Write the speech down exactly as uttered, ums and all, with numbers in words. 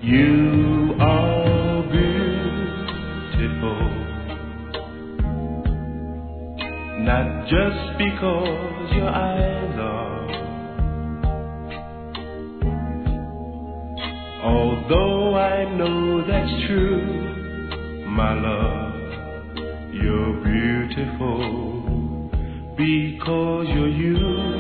You are beautiful, not just because your eyes are. Although I know that's true, my love, you're beautiful because you're you.